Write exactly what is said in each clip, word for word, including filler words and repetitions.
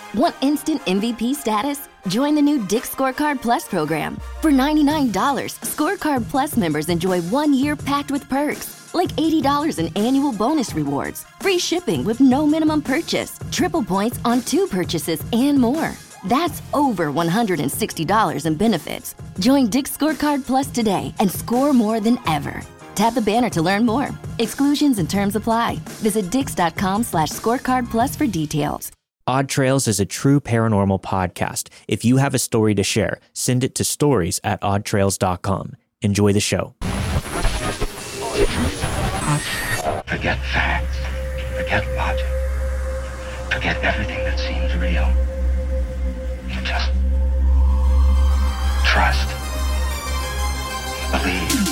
Want instant M V P status? Join the new Dick's Scorecard Plus program. For ninety-nine dollars, Scorecard Plus members enjoy one year packed with perks, like eighty dollars in annual bonus rewards, free shipping with no minimum purchase, triple points on two purchases, and more. That's over one hundred sixty dollars in benefits. Join Dick's Scorecard Plus today and score more than ever. Tap the banner to learn more. Exclusions and terms apply. Visit dix.com slash scorecard plus for details. Odd Trails is a true paranormal podcast. If you have a story to share, send it to stories at odd trails dot com. Enjoy the show. Forget facts. Forget logic. Forget everything that seems real. Just trust. Believe.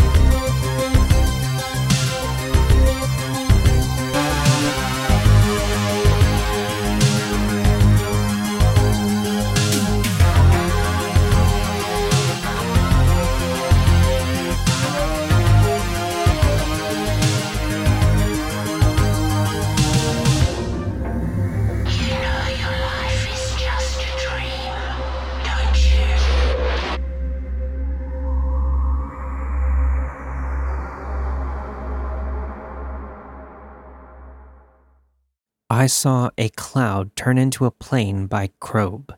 I saw a cloud turn into a plane by Krob.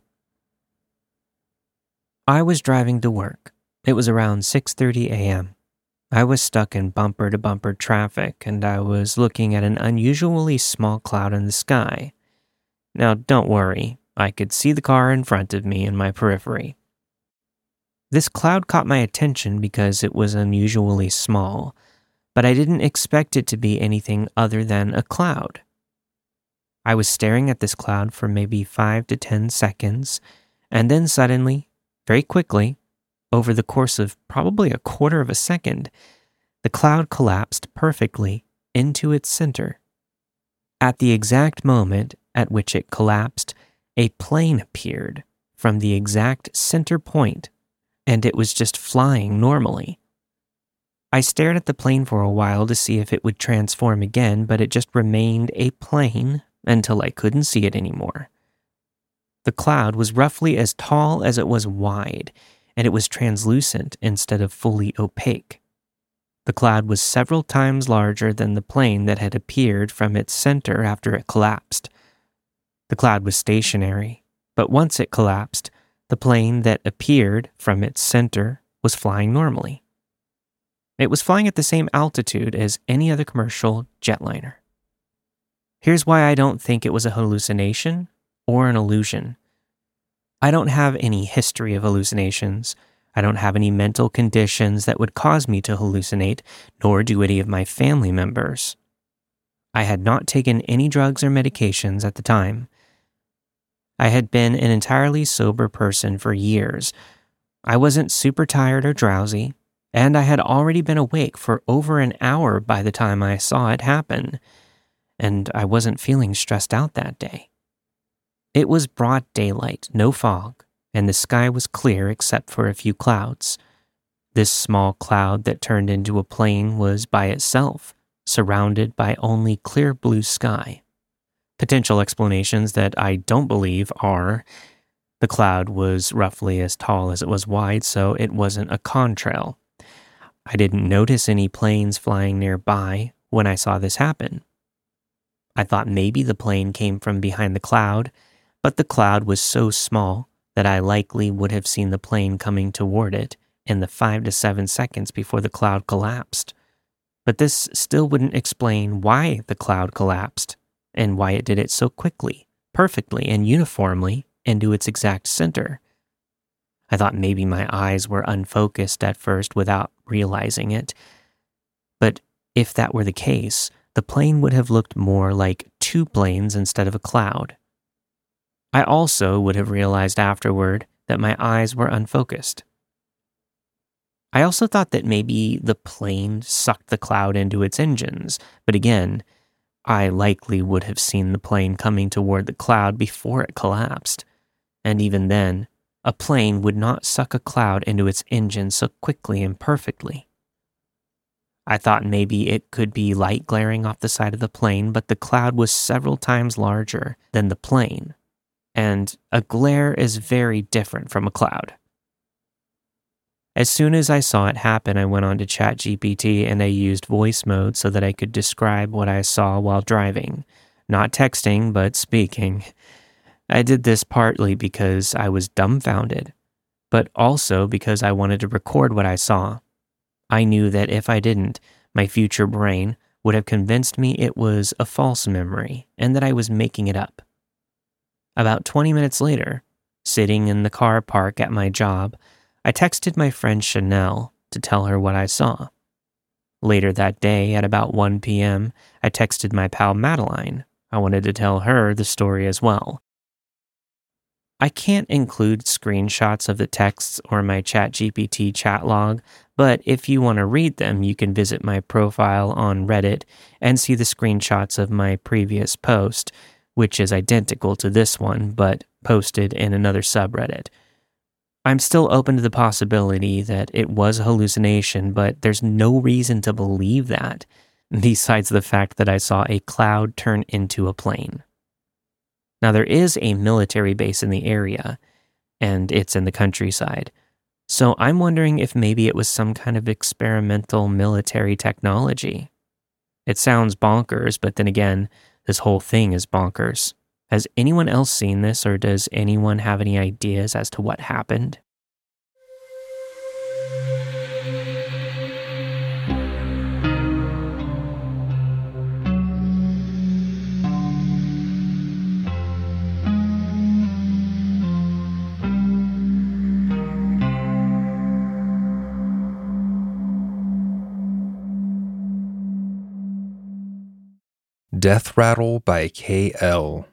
I was driving to work. It was around six thirty a.m. I was stuck in bumper-to-bumper traffic, and I was looking at an unusually small cloud in the sky. Now, don't worry. I could see the car in front of me in my periphery. This cloud caught my attention because it was unusually small, but I didn't expect it to be anything other than a cloud. I was staring at this cloud for maybe five to ten seconds, and then suddenly, very quickly, over the course of probably a quarter of a second, the cloud collapsed perfectly into its center. At the exact moment at which it collapsed, a plane appeared from the exact center point, and it was just flying normally. I stared at the plane for a while to see if it would transform again, but it just remained a plane until I couldn't see it anymore. The cloud was roughly as tall as it was wide, and it was translucent instead of fully opaque. The cloud was several times larger than the plane that had appeared from its center after it collapsed. The cloud was stationary, but once it collapsed, the plane that appeared from its center was flying normally. It was flying at the same altitude as any other commercial jetliner. Here's why I don't think it was a hallucination or an illusion. I don't have any history of hallucinations. I don't have any mental conditions that would cause me to hallucinate, nor do any of my family members. I had not taken any drugs or medications at the time. I had been an entirely sober person for years. I wasn't super tired or drowsy, and I had already been awake for over an hour by the time I saw it happen. And I wasn't feeling stressed out that day. It was broad daylight, no fog, and the sky was clear except for a few clouds. This small cloud that turned into a plane was by itself, surrounded by only clear blue sky. Potential explanations that I don't believe are: the cloud was roughly as tall as it was wide, so it wasn't a contrail. I didn't notice any planes flying nearby when I saw this happen. I thought maybe the plane came from behind the cloud, but the cloud was so small that I likely would have seen the plane coming toward it in the five to seven seconds before the cloud collapsed. But this still wouldn't explain why the cloud collapsed and why it did it so quickly, perfectly, and uniformly into its exact center. I thought maybe my eyes were unfocused at first without realizing it. But if that were the case, the plane would have looked more like two planes instead of a cloud. I also would have realized afterward that my eyes were unfocused. I also thought that maybe the plane sucked the cloud into its engines, but again, I likely would have seen the plane coming toward the cloud before it collapsed. And even then, a plane would not suck a cloud into its engine so quickly and perfectly. I thought maybe it could be light glaring off the side of the plane, but the cloud was several times larger than the plane. and a glare is very different from a cloud. As soon as I saw it happen, I went on to ChatGPT and I used voice mode so that I could describe what I saw while driving, not texting, but speaking. I did this partly because I was dumbfounded, but also because I wanted to record what I saw. I knew that if I didn't, my future brain would have convinced me it was a false memory and that I was making it up. About twenty minutes later, sitting in the car park at my job, I texted my friend Chanel to tell her what I saw. Later that day, at about one p.m., I texted my pal Madeline. I wanted to tell her the story as well. I can't include screenshots of the texts or my ChatGPT chat log, but if you want to read them, you can visit my profile on Reddit and see the screenshots of my previous post, which is identical to this one, but posted in another subreddit. I'm still open to the possibility that it was a hallucination, but there's no reason to believe that, besides the fact that I saw a cloud turn into a plane. Now, there is a military base in the area, and it's in the countryside, so I'm wondering if maybe it was some kind of experimental military technology. It sounds bonkers, but then again, this whole thing is bonkers. Has anyone else seen this, or does anyone have any ideas as to what happened? Death Rattle by K L.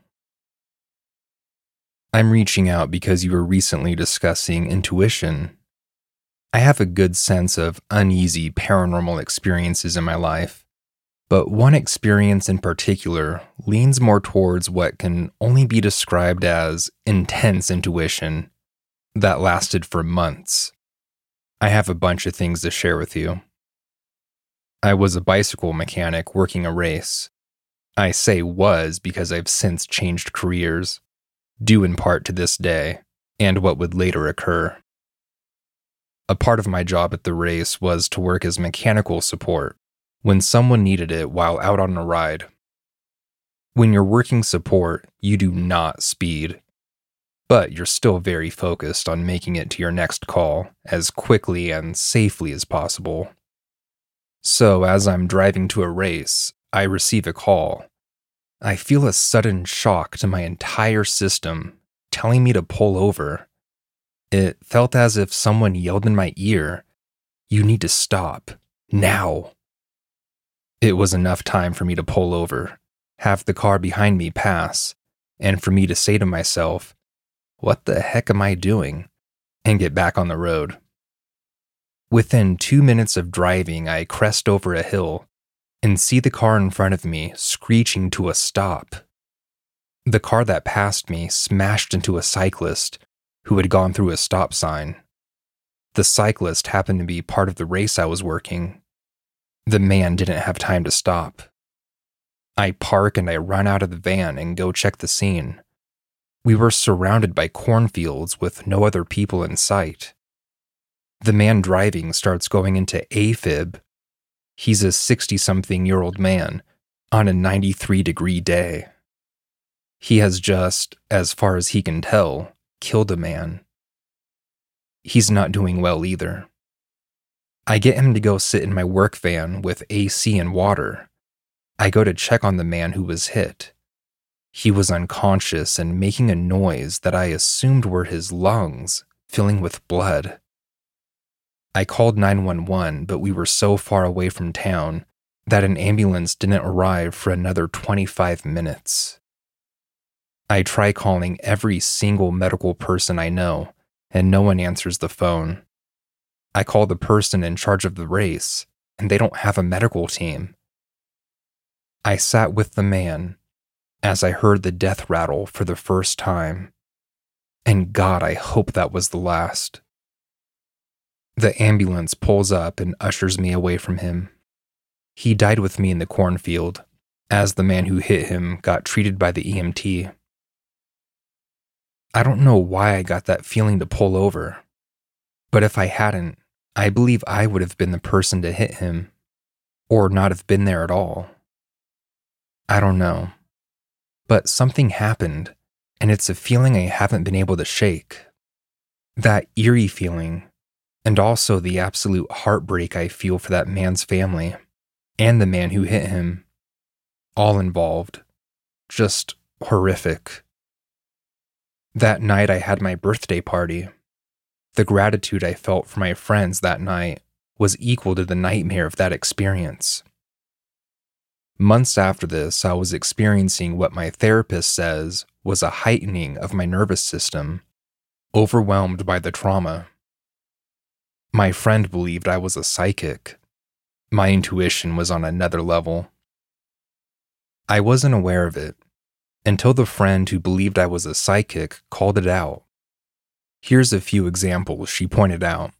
I'm reaching out because you were recently discussing intuition. I have a good sense of uneasy paranormal experiences in my life, but one experience in particular leans more towards what can only be described as intense intuition that lasted for months. I have a bunch of things to share with you. I was a bicycle mechanic working a race. I say was because I've since changed careers, due in part to this day, and what would later occur. A part of my job at the race was to work as mechanical support when someone needed it while out on a ride. When you're working support, you do not speed, but you're still very focused on making it to your next call as quickly and safely as possible. So as I'm driving to a race, I receive a call. I feel a sudden shock to my entire system, telling me to pull over. It felt as if someone yelled in my ear, "You need to stop, now." It was enough time for me to pull over, have the car behind me pass, and for me to say to myself, "What the heck am I doing?" and get back on the road. Within two minutes of driving, I crest over a hill and see the car in front of me screeching to a stop. The car that passed me smashed into a cyclist who had gone through a stop sign. The cyclist happened to be part of the race I was working. The man didn't have time to stop. I park and I run out of the van and go check the scene. We were surrounded by cornfields with no other people in sight. The man driving starts going into AFib. He's a sixty-something-year-old man on a ninety-three degree day. He has just, as far as he can tell, killed a man. He's not doing well either. I get him to go sit in my work van with A C and water. I go to check on the man who was hit. He was unconscious and making a noise that I assumed were his lungs filling with blood. I called nine one one, but we were so far away from town that an ambulance didn't arrive for another twenty-five minutes. I try calling every single medical person I know, and no one answers the phone. I call the person in charge of the race, and they don't have a medical team. I sat with the man as I heard the death rattle for the first time, and God, I hope that was the last. The ambulance pulls up and ushers me away from him. He died with me in the cornfield, as the man who hit him got treated by the E M T. I don't know why I got that feeling to pull over. But if I hadn't, I believe I would have been the person to hit him, or not have been there at all. I don't know. But something happened, and it's a feeling I haven't been able to shake. That eerie feeling, and also the absolute heartbreak I feel for that man's family, and the man who hit him. All involved. Just horrific. That night I had my birthday party. The gratitude I felt for my friends that night was equal to the nightmare of that experience. Months after this, I was experiencing what my therapist says was a heightening of my nervous system, overwhelmed by the trauma. My friend believed I was a psychic. My intuition was on another level. I wasn't aware of it until the friend who believed I was a psychic called it out. Here's a few examples she pointed out.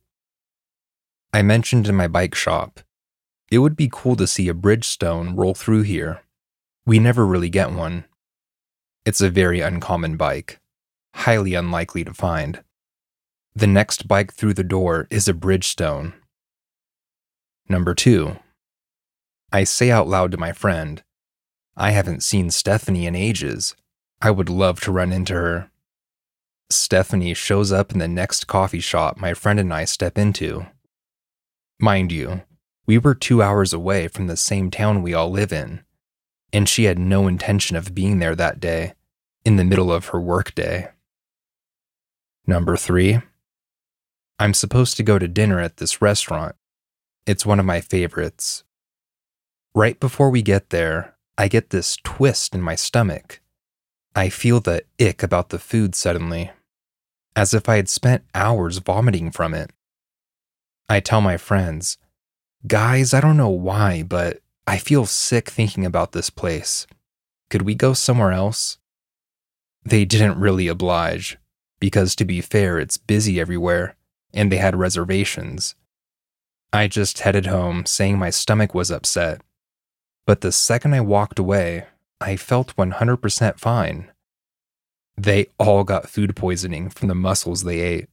I mentioned in my bike shop, it would be cool to see a Bridgestone roll through here. We never really get one. It's a very uncommon bike, highly unlikely to find. The next bike through the door is a Bridgestone. Number two, I say out loud to my friend, I haven't seen Stephanie in ages. I would love to run into her. Stephanie shows up in the next coffee shop my friend and I step into. Mind you, we were two hours away from the same town we all live in, and she had no intention of being there that day, in the middle of her workday. Number three, I'm supposed to go to dinner at this restaurant. It's one of my favorites. Right before we get there, I get this twist in my stomach. I feel the ick about the food suddenly, as if I had spent hours vomiting from it. I tell my friends, guys, I don't know why, but I feel sick thinking about this place. Could we go somewhere else? They didn't really oblige, because to be fair, it's busy everywhere, and they had reservations. I just headed home saying my stomach was upset. But the second I walked away, I felt one hundred percent fine. They all got food poisoning from the mussels they ate.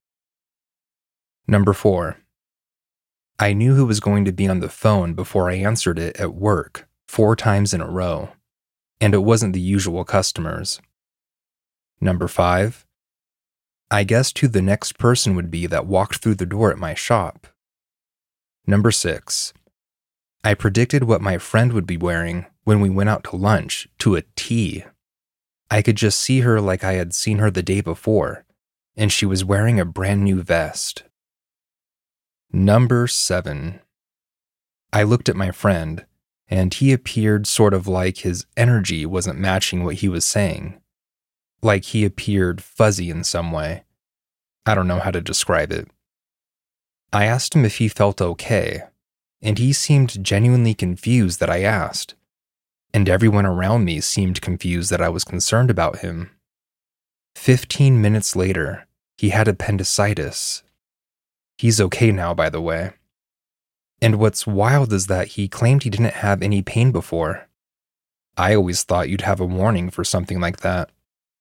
Number four, I knew who was going to be on the phone before I answered it at work four times in a row, and it wasn't the usual customers. Number five, I guessed who the next person would be that walked through the door at my shop. Number six, I predicted what my friend would be wearing when we went out to lunch to a T. I could just see her like I had seen her the day before, and she was wearing a brand new vest. Number seven. I looked at my friend, and he appeared sort of like his energy wasn't matching what he was saying. Like he appeared fuzzy in some way. I don't know how to describe it. I asked him if he felt okay, and he seemed genuinely confused that I asked, and everyone around me seemed confused that I was concerned about him. Fifteen minutes later, he had appendicitis. He's okay now, by the way. And what's wild is that he claimed he didn't have any pain before. I always thought you'd have a warning for something like that.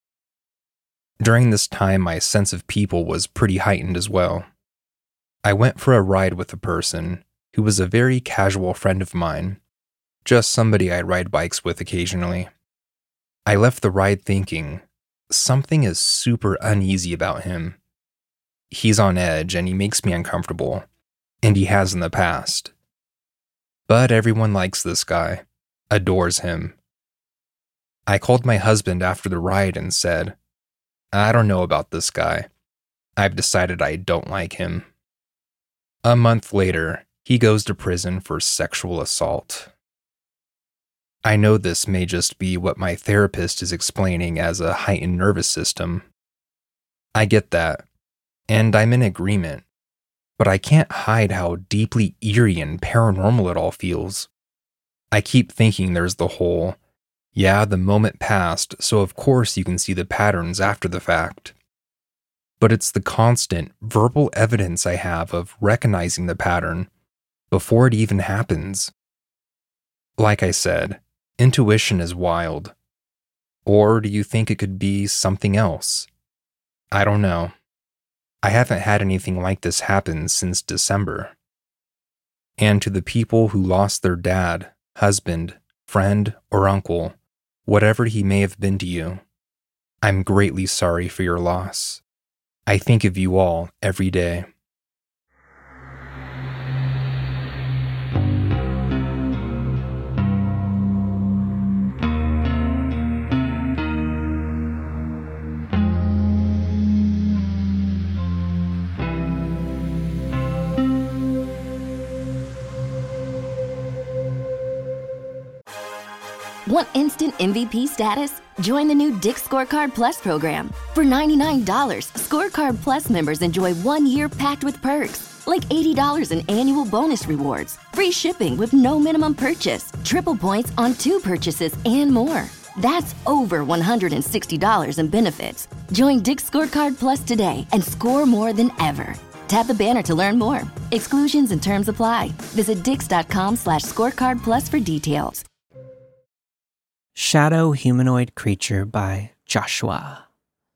During this time, my sense of people was pretty heightened as well. I went for a ride with a person who was a very casual friend of mine, just somebody I ride bikes with occasionally. I left the ride thinking, something is super uneasy about him. He's on edge and he makes me uncomfortable, and he has in the past. But everyone likes this guy, adores him. I called my husband after the ride and said, I don't know about this guy. I've decided I don't like him. A month later, he goes to prison for sexual assault. I know this may just be what my therapist is explaining as a heightened nervous system. I get that, and I'm in agreement, but I can't hide how deeply eerie and paranormal it all feels. I keep thinking there's the whole, yeah, the moment passed, so of course you can see the patterns after the fact. But it's the constant, verbal evidence I have of recognizing the pattern before it even happens. Like I said, intuition is wild. Or do you think it could be something else? I don't know. I haven't had anything like this happen since December. And to the people who lost their dad, husband, friend, or uncle, whatever he may have been to you, I'm greatly sorry for your loss. I think of you all every day. Want instant M V P status? Join the new Dick's Scorecard Plus program. For ninety-nine dollars, Scorecard Plus members enjoy one year packed with perks, like eighty dollars in annual bonus rewards, free shipping with no minimum purchase, triple points on two purchases, and more. That's over one hundred sixty dollars in benefits. Join Dick's Scorecard Plus today and score more than ever. Tap the banner to learn more. Exclusions and terms apply. Visit dix.com slash scorecard plus for details. Shadow Humanoid Creature by Joshua.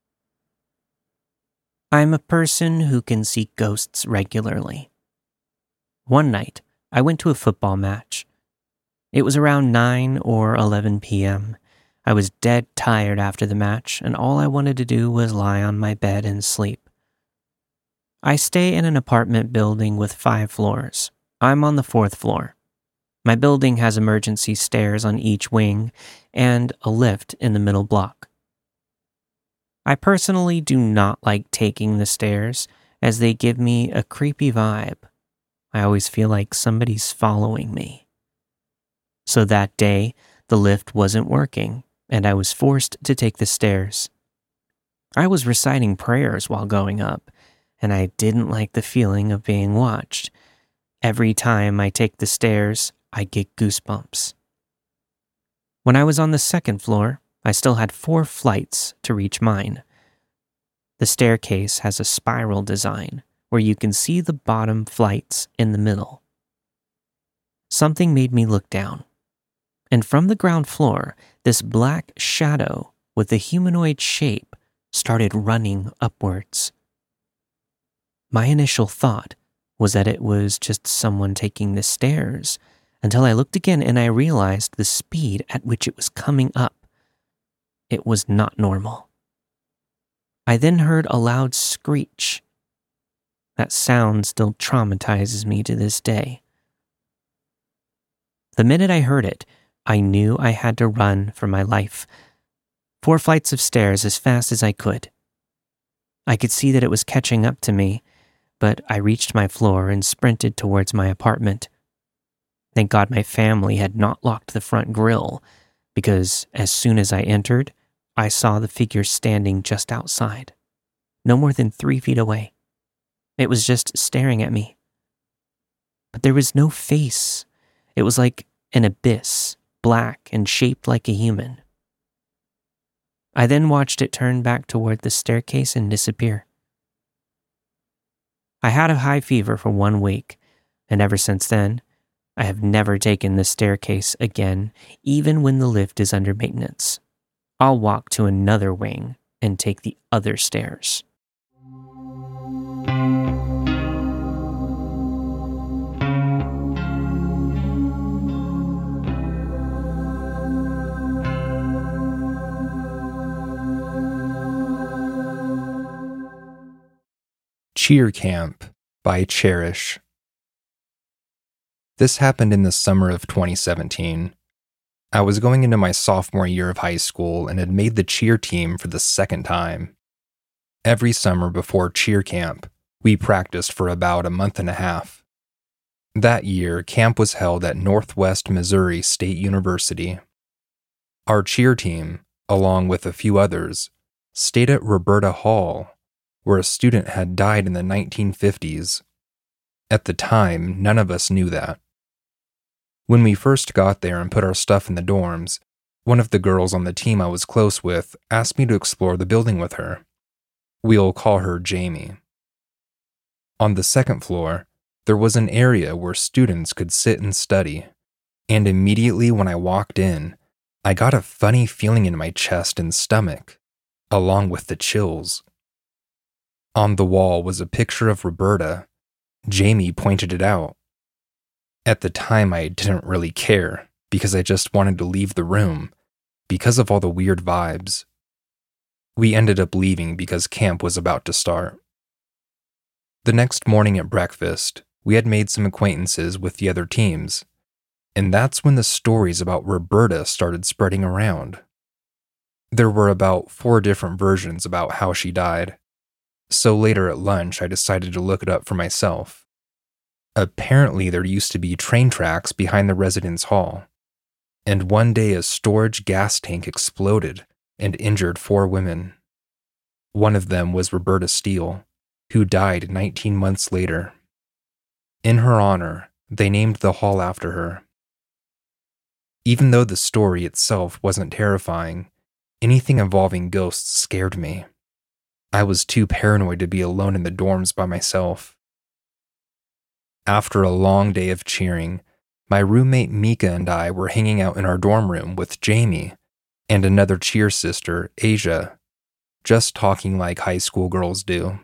I'm a person who can see ghosts regularly. One night, I went to a football match. It was around nine or eleven p.m. I was dead tired after the match, and all I wanted to do was lie on my bed and sleep. I stay in an apartment building with five floors. I'm on the fourth floor. My building has emergency stairs on each wing and a lift in the middle block. I personally do not like taking the stairs as they give me a creepy vibe. I always feel like somebody's following me. So that day, the lift wasn't working and I was forced to take the stairs. I was reciting prayers while going up, and I didn't like the feeling of being watched. Every time I take the stairs, I get goosebumps. When I was on the second floor, I still had four flights to reach mine. The staircase has a spiral design where you can see the bottom flights in the middle. Something made me look down, and from the ground floor, this black shadow with a humanoid shape started running upwards. My initial thought was that it was just someone taking the stairs, until I looked again and I realized the speed at which it was coming up. It was not normal. I then heard a loud screech. That sound still traumatizes me to this day. The minute I heard it, I knew I had to run for my life. Four flights of stairs as fast as I could. I could see that it was catching up to me, but I reached my floor and sprinted towards my apartment. Thank God my family had not locked the front grill, because as soon as I entered, I saw the figure standing just outside, no more than three feet away. It was just staring at me. But there was no face. It was like an abyss, black and shaped like a human. I then watched it turn back toward the staircase and disappear. I had a high fever for one week, and ever since then, I have never taken the staircase again, even when the lift is under maintenance. I'll walk to another wing and take the other stairs. Cheer Camp by Cherish. This happened in the summer of twenty seventeen. I was going into my sophomore year of high school and had made the cheer team for the second time. Every summer before cheer camp, we practiced for about a month and a half. That year, camp was held at Northwest Missouri State University. Our cheer team, along with a few others, stayed at Roberta Hall, where a student had died in the nineteen fifties. At the time, none of us knew that. When we first got there and put our stuff in the dorms, one of the girls on the team I was close with asked me to explore the building with her. We'll call her Jamie. On the second floor, there was an area where students could sit and study, and immediately when I walked in, I got a funny feeling in my chest and stomach, along with the chills. On the wall was a picture of Roberta. Jamie pointed it out. At the time, I didn't really care because I just wanted to leave the room because of all the weird vibes. We ended up leaving because camp was about to start. The next morning at breakfast, we had made some acquaintances with the other teams, and that's when the stories about Roberta started spreading around. There were about four different versions about how she died, so later at lunch I decided to look it up for myself. Apparently there used to be train tracks behind the residence hall, and one day a storage gas tank exploded and injured four women. One of them was Roberta Steele, who died nineteen months later. In her honor, they named the hall after her. Even though the story itself wasn't terrifying, anything involving ghosts scared me. I was too paranoid to be alone in the dorms by myself. After a long day of cheering, my roommate Mika and I were hanging out in our dorm room with Jamie and another cheer sister, Asia, just talking like high school girls do.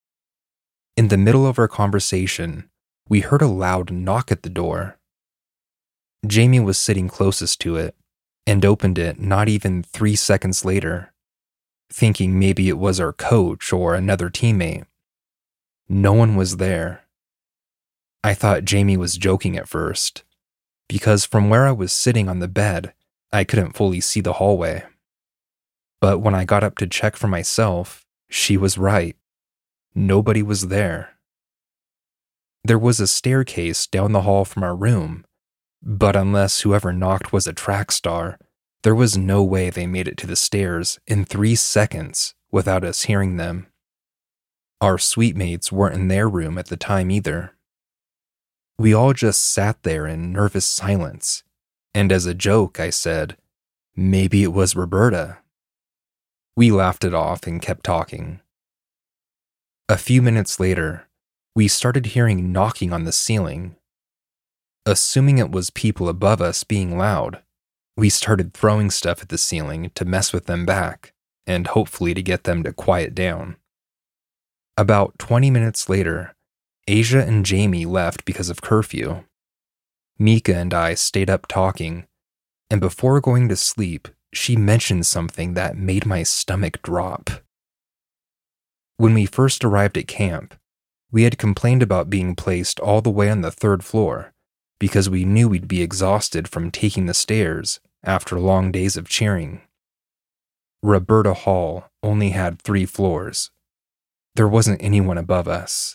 In the middle of our conversation, we heard a loud knock at the door. Jamie was sitting closest to it and opened it not even three seconds later, thinking maybe it was our coach or another teammate. No one was there. I thought Jamie was joking at first, because from where I was sitting on the bed, I couldn't fully see the hallway. But when I got up to check for myself, she was right. Nobody was there. There was a staircase down the hall from our room, but unless whoever knocked was a track star, there was no way they made it to the stairs in three seconds without us hearing them. Our suite mates weren't in their room at the time either. We all just sat there in nervous silence, and as a joke I said, maybe it was Roberta. We laughed it off and kept talking. A few minutes later, we started hearing knocking on the ceiling. Assuming it was people above us being loud, we started throwing stuff at the ceiling to mess with them back, and hopefully to get them to quiet down. About twenty minutes later, Asia and Jamie left because of curfew. Mika and I stayed up talking, and before going to sleep, she mentioned something that made my stomach drop. When we first arrived at camp, we had complained about being placed all the way on the third floor because we knew we'd be exhausted from taking the stairs after long days of cheering. Roberta Hall only had three floors. There wasn't anyone above us.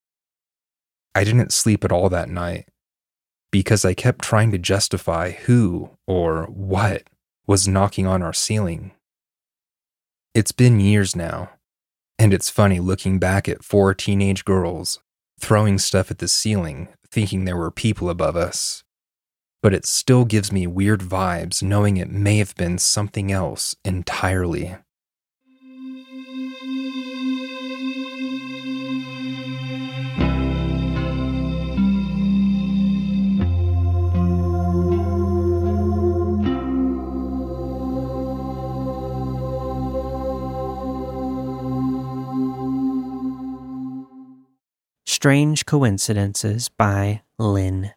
I didn't sleep at all that night because I kept trying to justify who or what was knocking on our ceiling. It's been years now, and it's funny looking back at four teenage girls throwing stuff at the ceiling thinking there were people above us. But it still gives me weird vibes knowing it may have been something else entirely. Strange Coincidences by Lynn.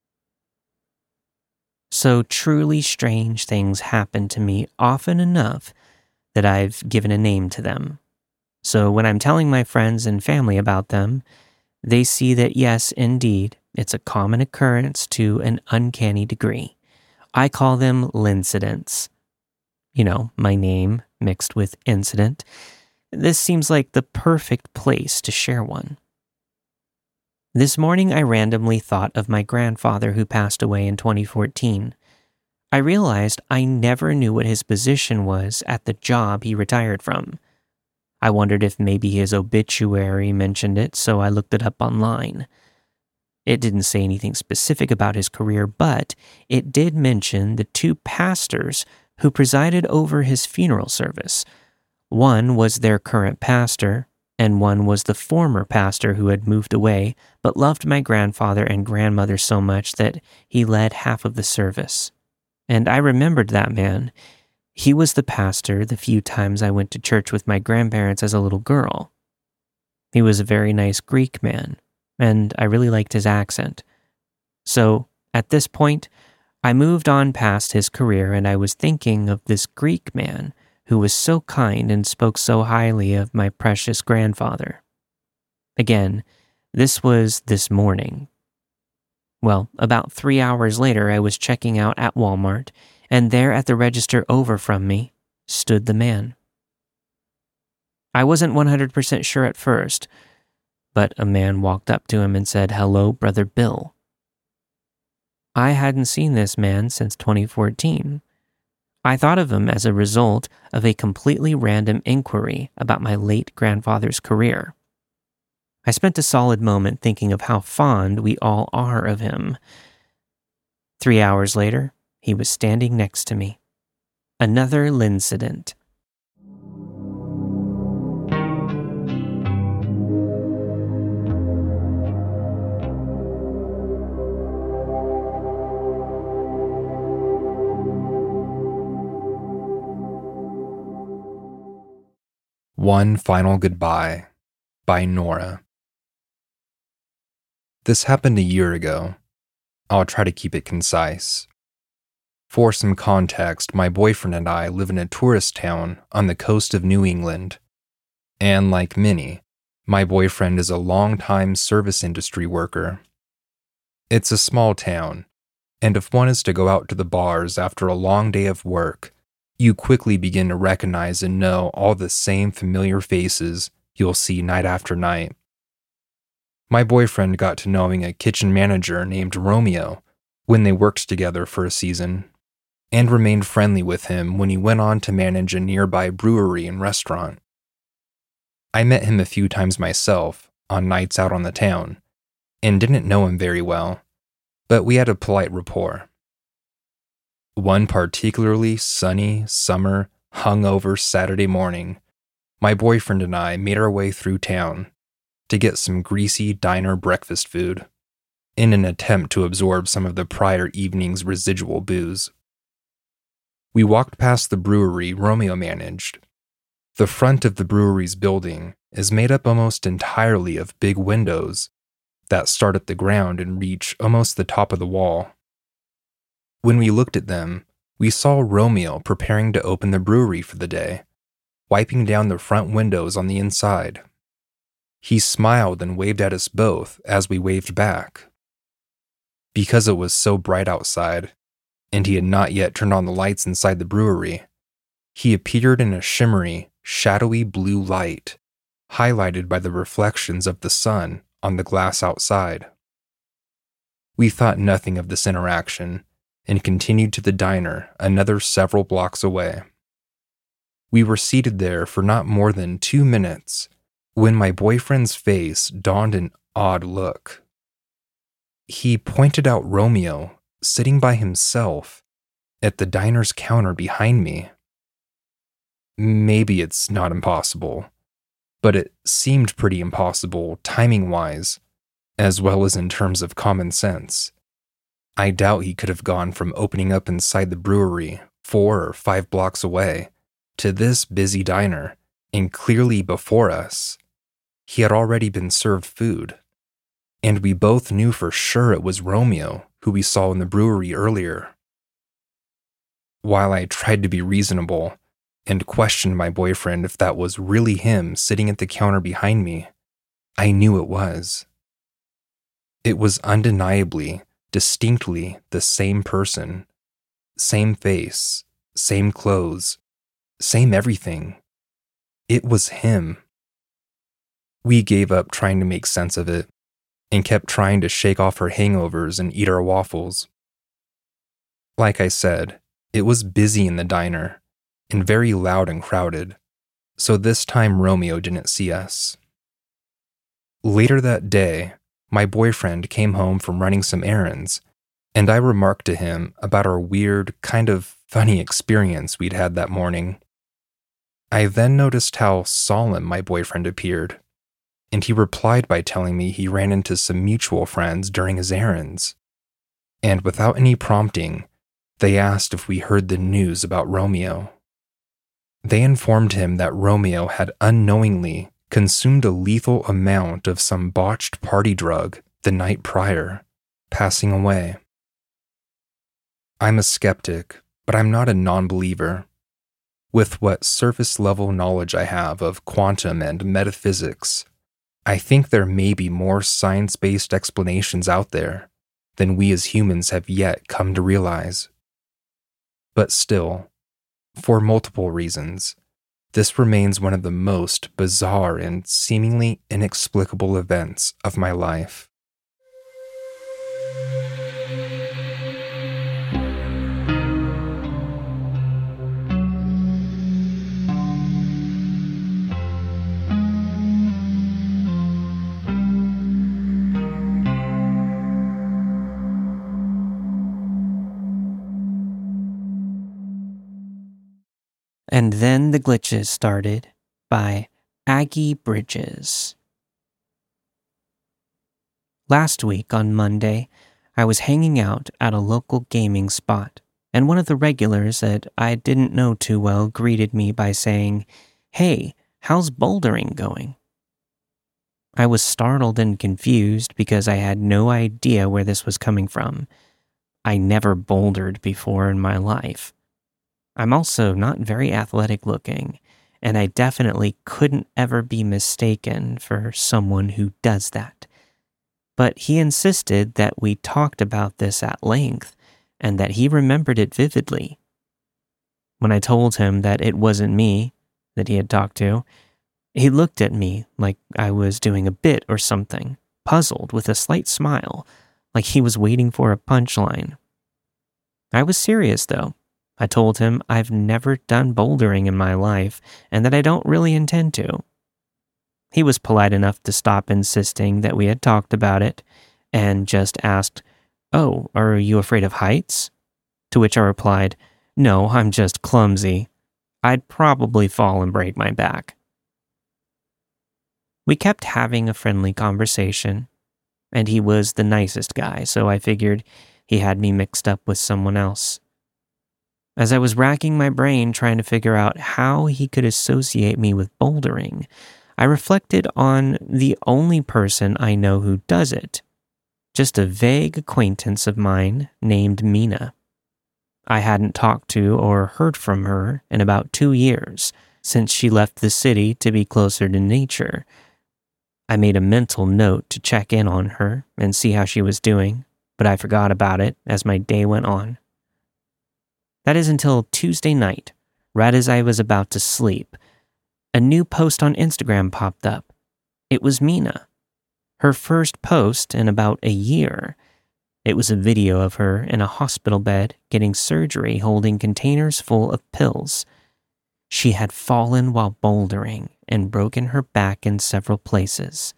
So truly strange things happen to me often enough that I've given a name to them. So when I'm telling my friends and family about them, they see that yes, indeed, it's a common occurrence to an uncanny degree. I call them Lincidents. You know, my name mixed with incident. This seems like the perfect place to share one. This morning, I randomly thought of my grandfather who passed away in twenty fourteen. I realized I never knew what his position was at the job he retired from. I wondered if maybe his obituary mentioned it, so I looked it up online. It didn't say anything specific about his career, but it did mention the two pastors who presided over his funeral service. One was their current pastor, and one was the former pastor who had moved away, but loved my grandfather and grandmother so much that he led half of the service. And I remembered that man. He was the pastor the few times I went to church with my grandparents as a little girl. He was a very nice Greek man, and I really liked his accent. So, at this point, I moved on past his career and I was thinking of this Greek man who was so kind and spoke so highly of my precious grandfather. Again, this was this morning. Well, about three hours later, I was checking out at Walmart, and there at the register over from me stood the man. I wasn't one hundred percent sure at first, but a man walked up to him and said, "Hello, Brother Bill." I hadn't seen this man since twenty fourteen. I thought of him as a result of a completely random inquiry about my late grandfather's career. I spent a solid moment thinking of how fond we all are of him. Three hours later, he was standing next to me. Another Lincident. One Final Goodbye by Nora. This happened a year ago. I'll try to keep it concise. For some context, my boyfriend and I live in a tourist town on the coast of New England. And like many, my boyfriend is a long-time service industry worker. It's a small town, and if one is to go out to the bars after a long day of work, you quickly begin to recognize and know all the same familiar faces you'll see night after night. My boyfriend got to knowing a kitchen manager named Romeo when they worked together for a season, and remained friendly with him when he went on to manage a nearby brewery and restaurant. I met him a few times myself on nights out on the town, and didn't know him very well, but we had a polite rapport. One particularly sunny, summer, hungover Saturday morning, my boyfriend and I made our way through town to get some greasy diner breakfast food, in an attempt to absorb some of the prior evening's residual booze. We walked past the brewery Romeo managed. The front of the brewery's building is made up almost entirely of big windows that start at the ground and reach almost the top of the wall. When we looked at them, we saw Romeo preparing to open the brewery for the day, wiping down the front windows on the inside. He smiled and waved at us both as we waved back. Because it was so bright outside, and he had not yet turned on the lights inside the brewery, he appeared in a shimmery, shadowy blue light, highlighted by the reflections of the sun on the glass outside. We thought nothing of this interaction, and continued to the diner another several blocks away. We were seated there for not more than two minutes when my boyfriend's face donned an odd look. He pointed out Romeo sitting by himself at the diner's counter behind me. Maybe it's not impossible, but it seemed pretty impossible timing-wise, as well as in terms of common sense. I doubt he could have gone from opening up inside the brewery four or five blocks away to this busy diner, and clearly before us, he had already been served food. And we both knew for sure it was Romeo who we saw in the brewery earlier. While I tried to be reasonable and questioned my boyfriend if that was really him sitting at the counter behind me, I knew it was. It was undeniably, distinctly the same person, same face, same clothes, same everything. It was him. We gave up trying to make sense of it, and kept trying to shake off our hangovers and eat our waffles. Like I said, it was busy in the diner, and very loud and crowded, so this time Romeo didn't see us. Later that day, my boyfriend came home from running some errands, and I remarked to him about our weird, kind of funny experience we'd had that morning. I then noticed how solemn my boyfriend appeared, and he replied by telling me he ran into some mutual friends during his errands. And without any prompting, they asked if we heard the news about Romeo. They informed him that Romeo had unknowingly consumed a lethal amount of some botched party drug the night prior, passing away. I'm a skeptic, but I'm not a non-believer. With what surface-level knowledge I have of quantum and metaphysics, I think there may be more science-based explanations out there than we as humans have yet come to realize. But still, for multiple reasons, this remains one of the most bizarre and seemingly inexplicable events of my life. And Then the Glitches Started by Aggie Bridges. Last week on Monday, I was hanging out at a local gaming spot, and one of the regulars that I didn't know too well greeted me by saying, "Hey, how's bouldering going?" I was startled and confused because I had no idea where this was coming from. I never bouldered before in my life. I'm also not very athletic looking, and I definitely couldn't ever be mistaken for someone who does that. But he insisted that we talked about this at length and that he remembered it vividly. When I told him that it wasn't me that he had talked to, he looked at me like I was doing a bit or something, puzzled with a slight smile, like he was waiting for a punchline. I was serious, though. I told him I've never done bouldering in my life and that I don't really intend to. He was polite enough to stop insisting that we had talked about it and just asked, "Oh, are you afraid of heights?" To which I replied, "No, I'm just clumsy. I'd probably fall and break my back." We kept having a friendly conversation, and he was the nicest guy, so I figured he had me mixed up with someone else. As I was racking my brain trying to figure out how he could associate me with bouldering, I reflected on the only person I know who does it, just a vague acquaintance of mine named Mina. I hadn't talked to or heard from her in about two years, since she left the city to be closer to nature. I made a mental note to check in on her and see how she was doing, but I forgot about it as my day went on. That is until Tuesday night, right as I was about to sleep. A new post on Instagram popped up. It was Mina. Her first post in about a year. It was a video of her in a hospital bed getting surgery holding containers full of pills. She had fallen while bouldering and broken her back in several places.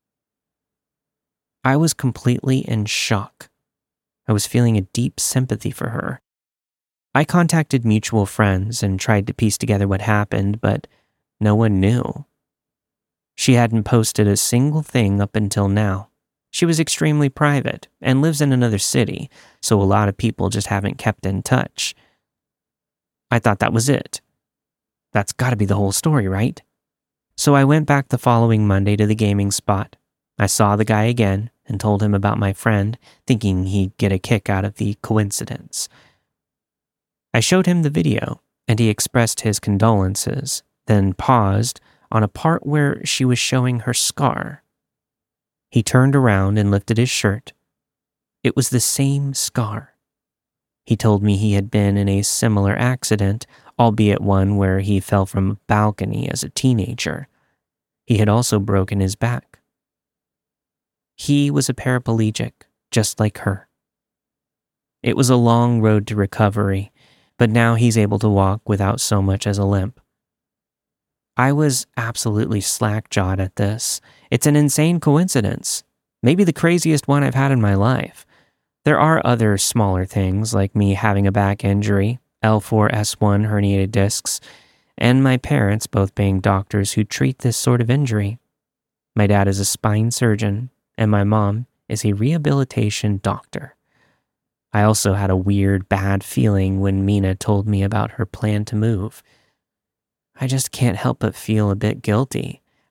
I was completely in shock. I was feeling a deep sympathy for her. I contacted mutual friends and tried to piece together what happened, but no one knew. She hadn't posted a single thing up until now. She was extremely private and lives in another city, so a lot of people just haven't kept in touch. I thought that was it. That's gotta be the whole story, right? So I went back the following Monday to the gaming spot. I saw the guy again and told him about my friend, thinking he'd get a kick out of the coincidence. I showed him the video, and he expressed his condolences, then paused on a part where she was showing her scar. He turned around and lifted his shirt. It was the same scar. He told me he had been in a similar accident, albeit one where he fell from a balcony as a teenager. He had also broken his back. He was a paraplegic, just like her. It was a long road to recovery, but now he's able to walk without so much as a limp. I was absolutely slack-jawed at this. It's an insane coincidence. Maybe the craziest one I've had in my life. There are other smaller things, like me having a back injury, L four S one herniated discs, and my parents both being doctors who treat this sort of injury. My dad is a spine surgeon, and my mom is a rehabilitation doctor. I also had a weird, bad feeling when Mina told me about her plan to move. I just can't help but feel a bit guilty,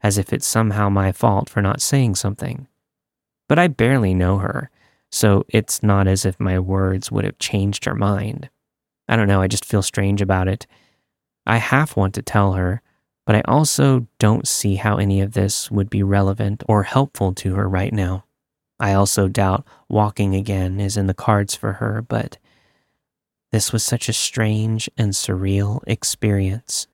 as if it's somehow my fault for not saying something. But I barely know her, so it's not as if my words would have changed her mind. I don't know, I just feel strange about it. I half want to tell her, but I also don't see how any of this would be relevant or helpful to her right now. I also doubt walking again is in the cards for her, but this was such a strange and surreal experience.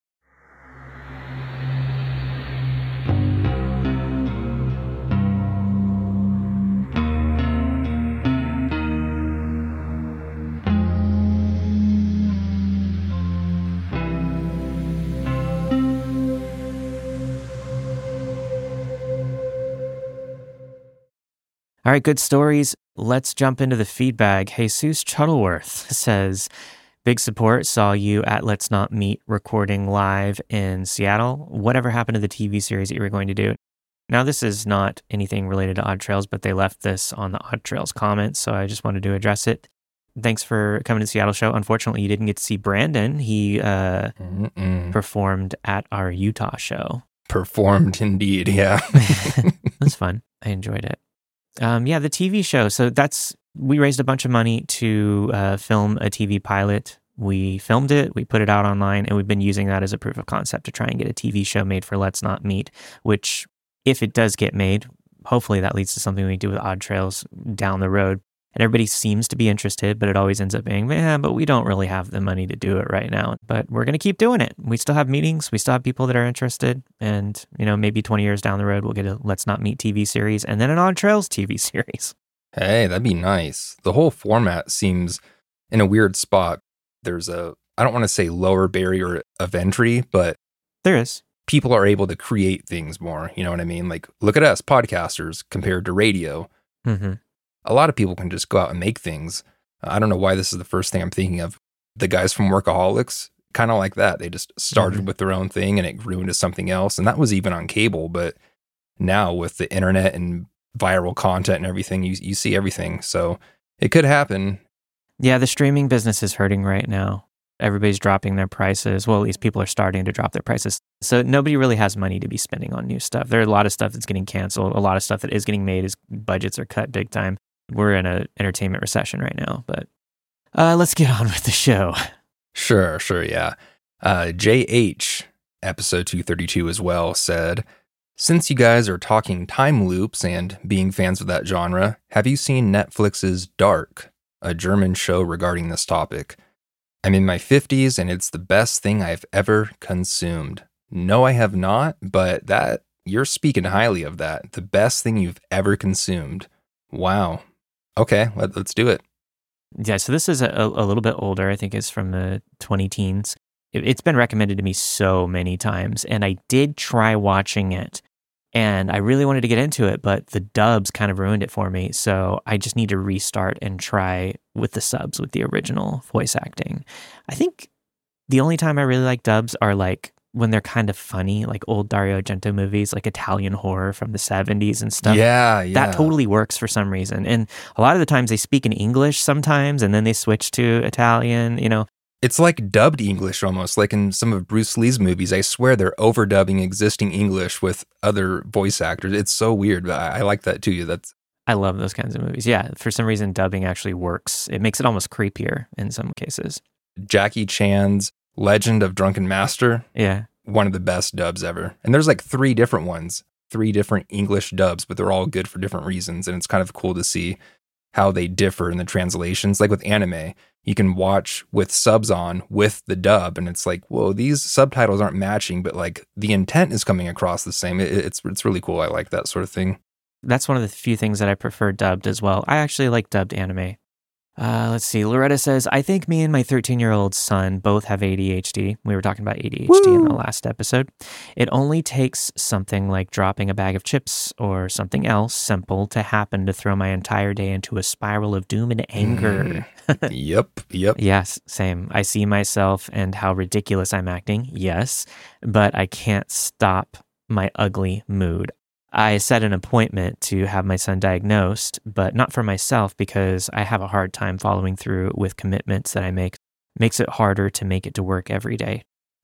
All right, good stories. Let's jump into the feedback. Jesus Chuttleworth says, big support, saw you at Let's Not Meet recording live in Seattle. Whatever happened to the T V series that you were going to do? Now, this is not anything related to Odd Trails, but they left this on the Odd Trails comments, so I just wanted to address it. Thanks for coming to the Seattle show. Unfortunately, you didn't get to see Brandon. He uh, performed at our Utah show. Performed indeed, yeah. It was fun. I enjoyed it. Um, yeah, the T V show. So that's, we raised a bunch of money to uh, film a T V pilot. We filmed it, we put it out online, and we've been using that as a proof of concept to try and get a T V show made for Let's Not Meet, which, if it does get made, hopefully that leads to something we do with Odd Trails down the road. And everybody seems to be interested, but it always ends up being, man, but we don't really have the money to do it right now. But we're going to keep doing it. We still have meetings. We still have people that are interested. And, you know, maybe twenty years down the road, we'll get a Let's Not Meet T V series and then an Odd Trails T V series. Hey, that'd be nice. The whole format seems in a weird spot. There's a, I don't want to say lower barrier of entry, but there is. People are able to create things more. You know what I mean? Like, look at us, podcasters, compared to radio. Mm-hmm. A lot of people can just go out and make things. I don't know why this is the first thing I'm thinking of. The guys from Workaholics, kind of like that. They just started mm-hmm. with their own thing and it grew into something else. And that was even on cable. But now with the internet and viral content and everything, you you see everything. So it could happen. Yeah, the streaming business is hurting right now. Everybody's dropping their prices. Well, at least people are starting to drop their prices. So nobody really has money to be spending on new stuff. There are a lot of stuff that's getting canceled. A lot of stuff that is getting made is budgets are cut big time. We're in an entertainment recession right now, but uh, let's get on with the show. Sure, sure, yeah. Uh, J H, episode two thirty-two as well, said, since you guys are talking time loops and being fans of that genre, have you seen Netflix's Dark, a German show regarding this topic? I'm in my fifties and it's the best thing I've ever consumed. No, I have not, but that you're speaking highly of that. The best thing you've ever consumed. Wow. Okay, let, let's do it. Yeah, so this is a, a little bit older. I think it's from the twenty teens. It, it's been recommended to me so many times, and I did try watching it, and I really wanted to get into it, but the dubs kind of ruined it for me, so I just need to restart and try with the subs, with the original voice acting. I think the only time I really like dubs are like when they're kind of funny, like old Dario Argento movies, like Italian horror from the seventies and stuff. Yeah, yeah. That totally works for some reason. And a lot of the times they speak in English sometimes, and then they switch to Italian, you know. It's like dubbed English almost, like in some of Bruce Lee's movies. I swear they're overdubbing existing English with other voice actors. It's so weird, but I, I like that too. That's I love those kinds of movies. Yeah, for some reason, dubbing actually works. It makes it almost creepier in some cases. Jackie Chan's Legend of Drunken Master. Yeah. One of the best dubs ever. And there's like three different ones, three different English dubs, but they're all good for different reasons. And it's kind of cool to see how they differ in the translations. Like with anime, you can watch with subs on with the dub, and it's like, whoa, these subtitles aren't matching, but like the intent is coming across the same. It, it's it's really cool. I like that sort of thing. That's one of the few things that I prefer dubbed as well. I actually like dubbed anime. Uh, let's see. Loretta says, I think me and my thirteen-year-old son both have A D H D. We were talking about A D H D Woo! In the last episode. It only takes something like dropping a bag of chips or something else simple to happen to throw my entire day into a spiral of doom and anger. Mm. Yep, yep. Yes, same. I see myself and how ridiculous I'm acting, yes, but I can't stop my ugly mood. I set an appointment to have my son diagnosed, but not for myself because I have a hard time following through with commitments that I make. It makes it harder to make it to work every day.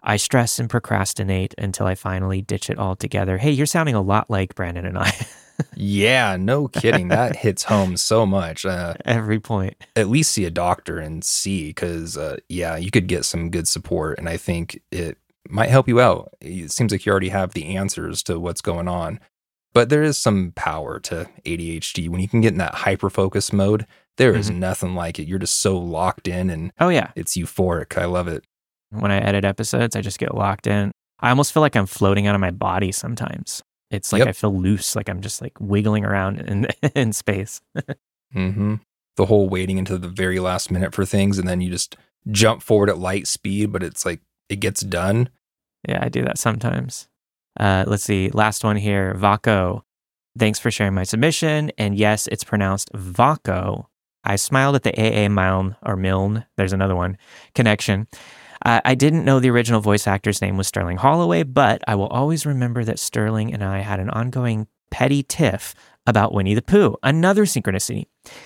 I stress and procrastinate until I finally ditch it altogether. Hey, you're sounding a lot like Brandon and I. Yeah, no kidding. That hits home so much. Uh, Every point. At least see a doctor and see, because, uh, yeah, you could get some good support, and I think it might help you out. It seems like you already have the answers to what's going on. But there is some power to A D H D. When you can get in that hyper-focus mode, there is mm-hmm. nothing like it. You're just so locked in, and oh yeah, it's euphoric. I love it. When I edit episodes, I just get locked in. I almost feel like I'm floating out of my body sometimes. It's like yep. I feel loose, like I'm just like wiggling around in in space. mm-hmm. The whole waiting until the very last minute for things, and then you just jump forward at light speed, but it's like it gets done. Yeah, I do that sometimes. Uh, let's see. Last one here. Vaco. Thanks for sharing my submission. And yes, it's pronounced Vaco. I smiled at the A A Milne, or Milne, there's another one, connection. Uh, I didn't know the original voice actor's name was Sterling Holloway, but I will always remember that Sterling and I had an ongoing petty tiff about Winnie the Pooh. Another synchronicity.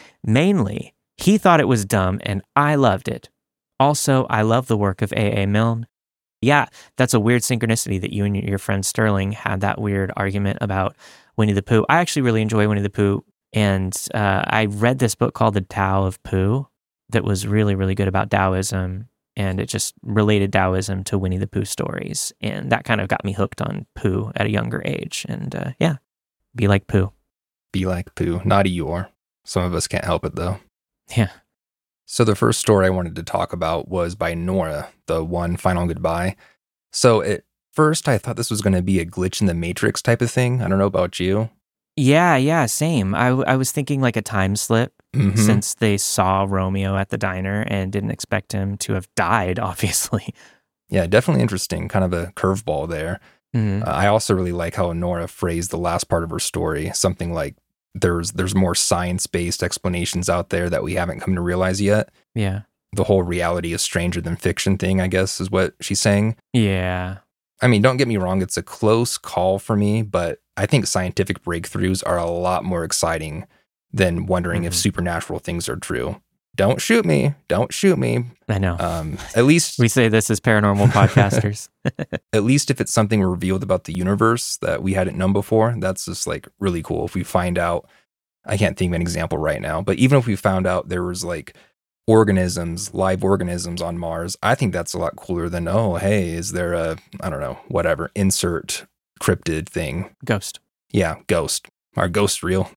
Mainly, he thought it was dumb and I loved it. Also, I love the work of A A Milne. Yeah, that's a weird synchronicity that you and your friend Sterling had that weird argument about Winnie the Pooh. I actually really enjoy Winnie the Pooh, and uh, I read this book called The Tao of Pooh that was really, really good about Taoism, and it just related Taoism to Winnie the Pooh stories, and that kind of got me hooked on Pooh at a younger age, and uh, yeah, be like Pooh. Be like Pooh, not Eeyore. Some of us can't help it, though. Yeah. So the first story I wanted to talk about was by Nora, the one Final Goodbye. So at first I thought this was going to be a glitch in the Matrix type of thing. I don't know about you. Yeah, yeah, same. I, I was thinking like a time slip mm-hmm. since they saw Romeo at the diner and didn't expect him to have died, obviously. Yeah, definitely interesting. Kind of a curveball there. Mm-hmm. Uh, I also really like how Nora phrased the last part of her story. Something like, There's there's more science-based explanations out there that we haven't come to realize yet. Yeah. The whole reality is stranger than fiction thing, I guess, is what she's saying. Yeah. I mean, don't get me wrong, it's a close call for me, but I think scientific breakthroughs are a lot more exciting than wondering mm-hmm. if supernatural things are true. Don't shoot me. Don't shoot me. I know. Um, at least we say this as paranormal podcasters. At least if it's something revealed about the universe that we hadn't known before, that's just like really cool. If we find out, I can't think of an example right now, but even if we found out there was like organisms, live organisms on Mars, I think that's a lot cooler than, oh, hey, is there a, I don't know, whatever, insert cryptid thing. Ghost. Yeah, ghost. Are ghosts real?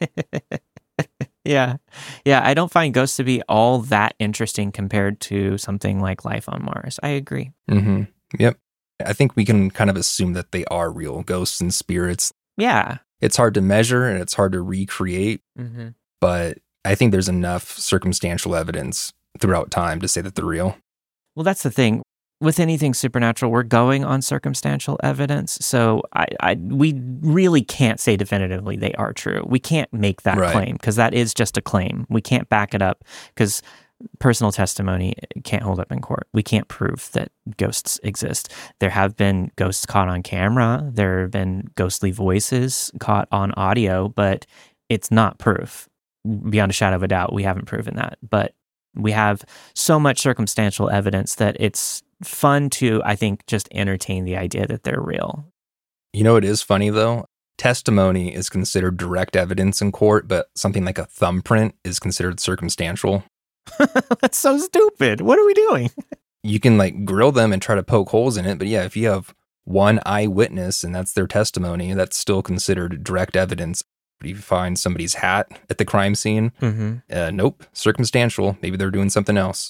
Yeah. Yeah, I don't find ghosts to be all that interesting compared to something like life on Mars. I agree. Mm-hmm. Yep. I think we can kind of assume that they are real, ghosts and spirits. Yeah. It's hard to measure and it's hard to recreate, mm-hmm. but I think there's enough circumstantial evidence throughout time to say that they're real. Well, that's the thing. With anything supernatural, we're going on circumstantial evidence. So I, I we really can't say definitively they are true. We can't make that right. claim because that is just a claim. We can't back it up because personal testimony can't hold up in court. We can't prove that ghosts exist. There have been ghosts caught on camera. There have been ghostly voices caught on audio, but it's not proof. Beyond a shadow of a doubt, we haven't proven that. But we have so much circumstantial evidence that it's fun to, I think, just entertain the idea that they're real. You know, it is funny, though. Testimony is considered direct evidence in court, but something like a thumbprint is considered circumstantial. That's so stupid. What are we doing? You can like grill them and try to poke holes in it. But yeah, if you have one eyewitness and that's their testimony, that's still considered direct evidence. But if you find somebody's hat at the crime scene, mm-hmm. uh, nope, circumstantial. Maybe they're doing something else.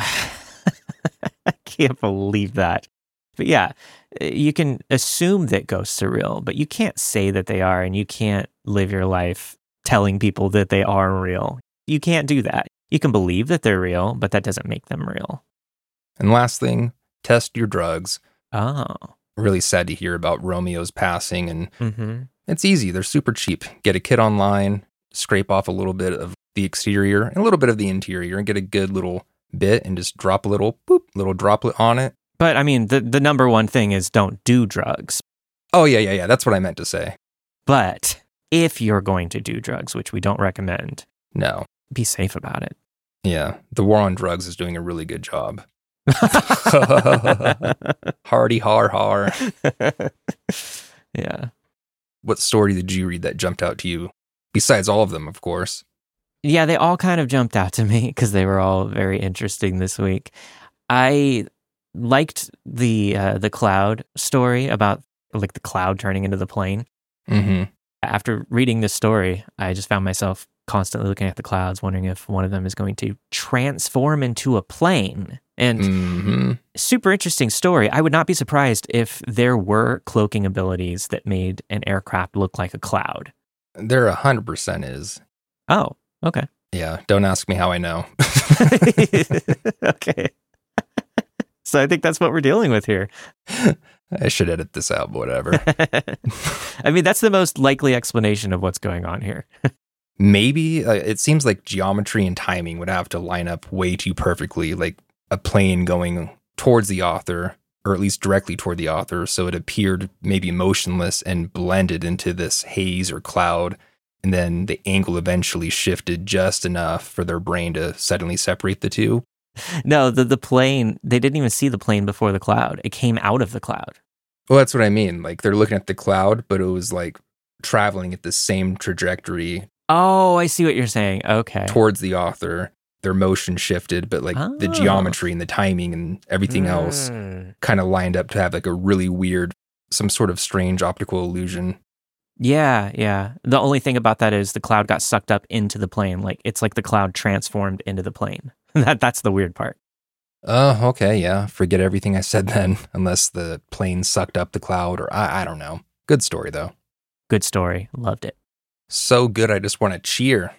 I can't believe that. But yeah, you can assume that ghosts are real, but you can't say that they are, and you can't live your life telling people that they are real. You can't do that. You can believe that they're real, but that doesn't make them real. And last thing, test your drugs. Oh. Really sad to hear about Romeo's passing, and mm-hmm. it's easy. They're super cheap. Get a kit online, scrape off a little bit of the exterior and a little bit of the interior and get a good little bit and just drop a little boop, little droplet on it. But I mean, the, the number one thing is don't do drugs. Oh, yeah, yeah, yeah. That's what I meant to say. But if you're going to do drugs, which we don't recommend, no, be safe about it. Yeah. The war on drugs is doing a really good job. Hardy har har. Yeah. What story did you read that jumped out to you? Besides all of them, of course. Yeah, they all kind of jumped out to me because they were all very interesting this week. I liked the uh, the cloud story about like the cloud turning into the plane. Mm-hmm. After reading this story, I just found myself constantly looking at the clouds, wondering if one of them is going to transform into a plane. And mm-hmm. super interesting story. I would not be surprised if there were cloaking abilities that made an aircraft look like a cloud. There one hundred percent is. Oh, okay. Yeah, don't ask me how I know. Okay. So I think that's what we're dealing with here. I should edit this out, but whatever. I mean, that's the most likely explanation of what's going on here. Maybe uh, it seems like geometry and timing would have to line up way too perfectly, like a plane going towards the author, or at least directly toward the author, so it appeared maybe motionless and blended into this haze or cloud, and then the angle eventually shifted just enough for their brain to suddenly separate the two. No, the, the plane, they didn't even see the plane before the cloud. It came out of the cloud. Well, that's what I mean. Like, they're looking at the cloud, but it was like traveling at the same trajectory. Oh, I see what you're saying. Okay. Towards the author. Their motion shifted, but like Oh. the geometry and the timing and everything else Mm. kind of lined up to have like a really weird, some sort of strange optical illusion. Yeah, yeah. The only thing about that is the cloud got sucked up into the plane. Like, it's like the cloud transformed into the plane. that That's the weird part. Oh, okay, yeah. Forget everything I said then, unless the plane sucked up the cloud, or I, I don't know. Good story, though. Good story. Loved it. So good, I just want to cheer.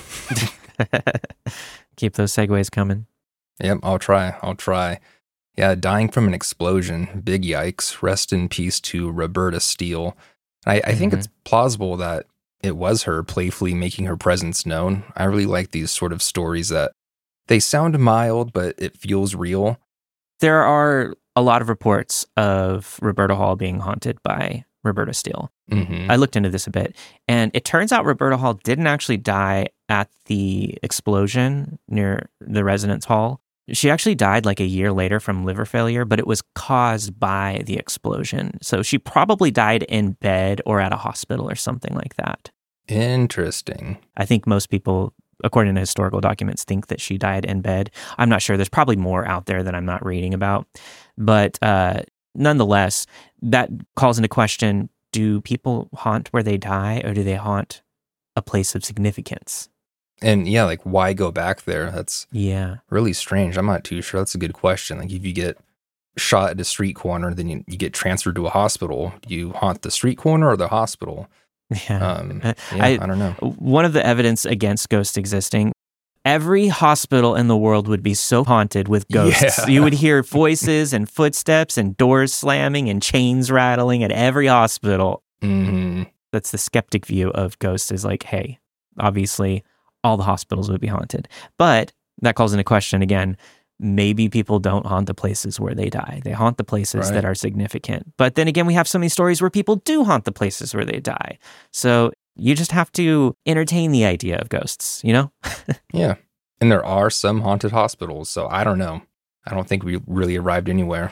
Keep those segues coming. Yep, I'll try. I'll try. Yeah, dying from an explosion. Big yikes. Rest in peace to Roberta Steele. I, I think Mhm. it's plausible that it was her playfully making her presence known. I really like these sort of stories that they sound mild, but it feels real. There are a lot of reports of Roberta Hall being haunted by Roberta Steele. Mm-hmm. I looked into this a bit, and it turns out Roberta Hall didn't actually die at the explosion near the residence hall. She actually died like a year later from liver failure, but it was caused by the explosion. So she probably died in bed or at a hospital or something like that. Interesting. I think most people, according to historical documents, think that she died in bed. I'm not sure. There's probably more out there that I'm not reading about. But uh, nonetheless, that calls into question, do people haunt where they die, or do they haunt a place of significance? And yeah, like, why go back there? That's Yeah. really strange. I'm not too sure. That's a good question. Like, if you get shot at a street corner, then you, you get transferred to a hospital. Do you haunt the street corner or the hospital? Yeah. Um, yeah, I- I, don't know. One of the evidence against ghosts existing, every hospital in the world would be so haunted with ghosts. Yeah. You would hear voices and footsteps and doors slamming and chains rattling at every hospital. hmm That's the skeptic view of ghosts, is like, hey, obviously all the hospitals would be haunted. But that calls into question again, maybe people don't haunt the places where they die. They haunt the places Right. that are significant. But then again, we have so many stories where people do haunt the places where they die. So you just have to entertain the idea of ghosts, you know? Yeah. And there are some haunted hospitals, so I don't know. I don't think we really arrived anywhere.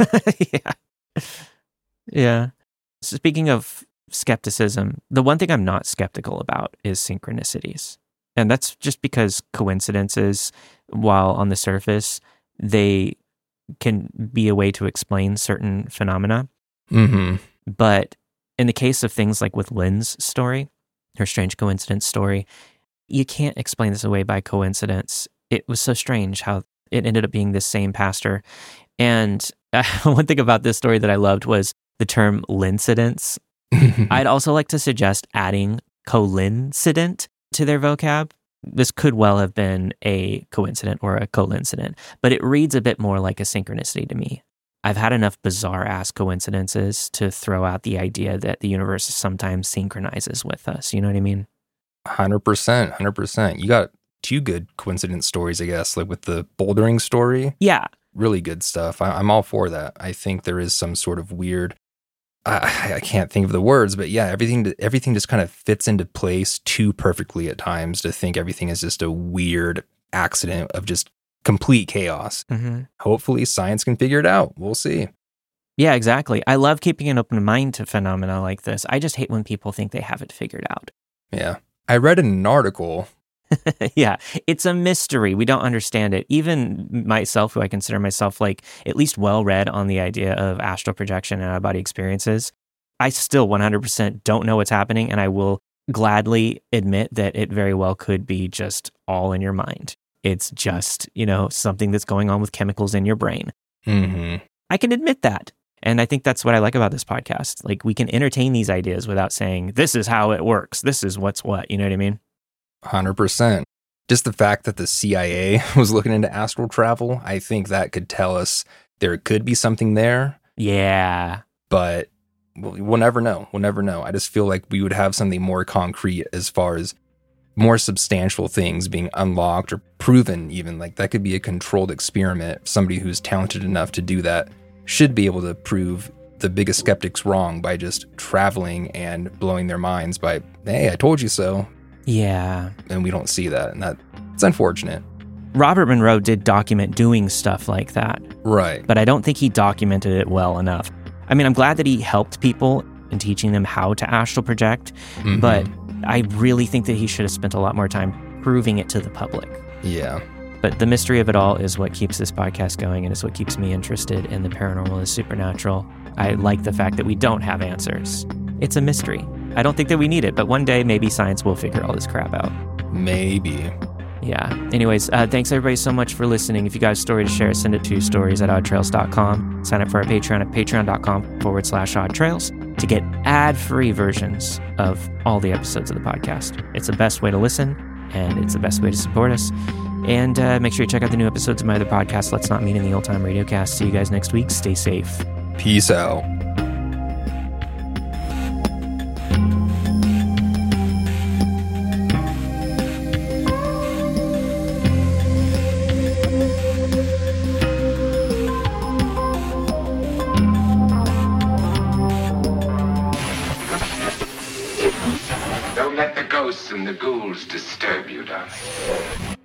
Yeah. Yeah. So speaking of skepticism, the one thing I'm not skeptical about is synchronicities. And that's just because coincidences, while on the surface, they can be a way to explain certain phenomena. Mm-hmm. But in the case of things like with Lynn's story, her strange coincidence story, you can't explain this away by coincidence. It was so strange how it ended up being this same pastor. And uh, one thing about this story that I loved was the term lincidence. I'd also like to suggest adding coincident to their vocab. This could well have been a coincident or a coincident, but it reads a bit more like a synchronicity to me. I've had enough bizarre-ass coincidences to throw out the idea that the universe sometimes synchronizes with us. You know what I mean? one hundred percent, one hundred percent. You got two good coincidence stories, I guess, like with the bouldering story. Yeah. Really good stuff. I, I'm all for that. I think there is some sort of weird, I, I can't think of the words, but yeah, everything everything just kind of fits into place too perfectly at times to think everything is just a weird accident of just complete chaos. Mm-hmm. Hopefully science can figure it out. We'll see. Yeah, exactly. I love keeping an open mind to phenomena like this. I just hate when people think they have it figured out. Yeah. I read in an article. Yeah, it's a mystery. We don't understand it. Even myself, who I consider myself like at least well-read on the idea of astral projection and out-of-body experiences, I still one hundred percent don't know what's happening, and I will gladly admit that it very well could be just all in your mind. It's just, you know, something that's going on with chemicals in your brain. Mm-hmm. I can admit that. And I think that's what I like about this podcast. Like, we can entertain these ideas without saying, this is how it works. This is what's what. You know what I mean? one hundred percent. Just the fact that the C I A was looking into astral travel, I think that could tell us there could be something there. Yeah. But we'll never know. We'll never know. I just feel like we would have something more concrete as far as more substantial things being unlocked or proven even. Like, that could be a controlled experiment. Somebody who's talented enough to do that should be able to prove the biggest skeptics wrong by just traveling and blowing their minds by, hey, I told you so. Yeah. And we don't see that. And that it's unfortunate. Robert Monroe did document doing stuff like that. Right. But I don't think he documented it well enough. I mean, I'm glad that he helped people in teaching them how to astral project, Mm-hmm. but I really think that he should have spent a lot more time proving it to the public. Yeah. But the mystery of it all is what keeps this podcast going, and is what keeps me interested in the paranormal and supernatural. I like the fact that we don't have answers. It's a mystery. I don't think that we need it, but one day maybe science will figure all this crap out. Maybe. Yeah. Anyways, uh, thanks everybody so much for listening. If you got a story to share, send it to stories at odd trails dot com. Sign up for our Patreon at patreon.com forward slash odd trails to get ad-free versions of all the episodes of the podcast. It's the best way to listen, and it's the best way to support us. And uh, make sure you check out the new episodes of my other podcast, Let's Not Meet in the Old Time Radiocast. See you guys next week. Stay safe. Peace out. Don't let the ghosts and the ghouls disturb you, darling.